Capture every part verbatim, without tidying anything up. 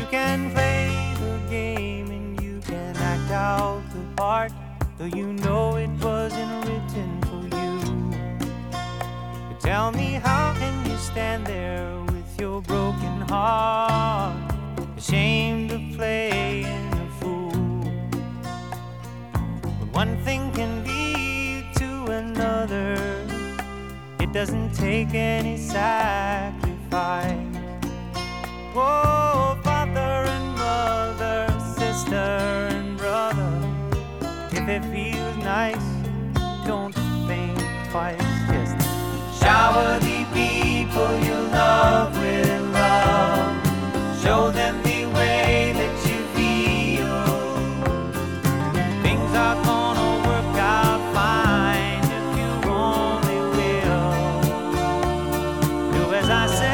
can play the game and you can act out the part, though you know it wasn't written for you. But tell me, how can you stand there with your broken heart, ashamed of playing a fool? But one thing can lead to another. It doesn't take any sacrifice. Whoa, father and mother, sister and brother, if it feels nice, don't think twice. Just shower the people you love with love. Show them the way that you feel. Things are gonna work out fine if you only will. Do as I say.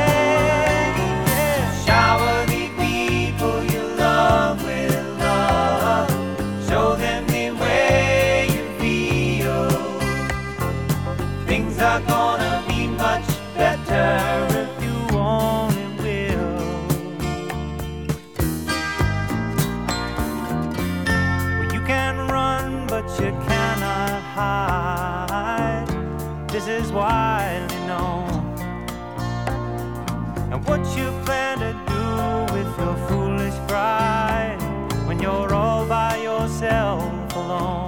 Things are gonna be much better if you only will. Well, you can run, but you cannot hide. This is widely known. And what you plan to do with your foolish pride when you're all by yourself alone?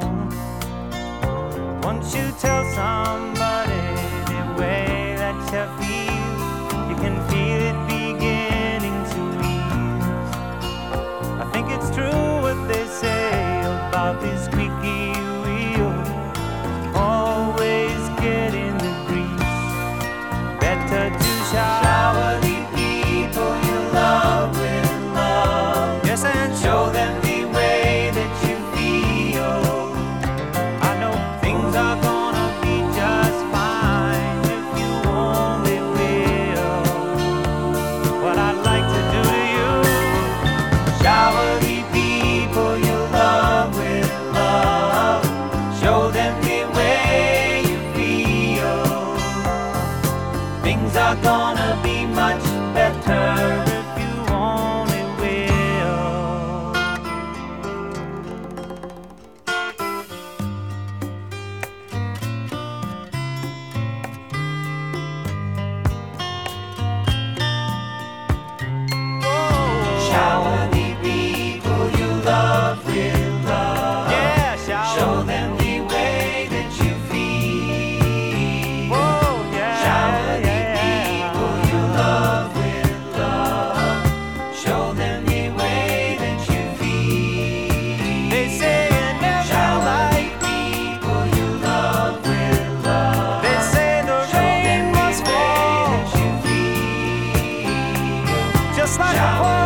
Once you tell somebody the way that you feel, you can feel it beginning to ease. I think it's true what they say about this squeaky wheel, always getting the grease. Better to shower the people you love with love. Yes, and show them the way that you feel. I know things are gonna be just fine if you only will. What I'd like to do to you, shower the people you love with love. Show them the way you feel. Things are gonna be much better if you only will. Shower the people you love with love. Yeah, shower. Show them the way that you feel. Whoa, yeah, shower yeah, the yeah. people you love with love. Show them the way that you feel. They say you never shower like the people you love with love. They say the show rain must fall. That you feel. Just like shower a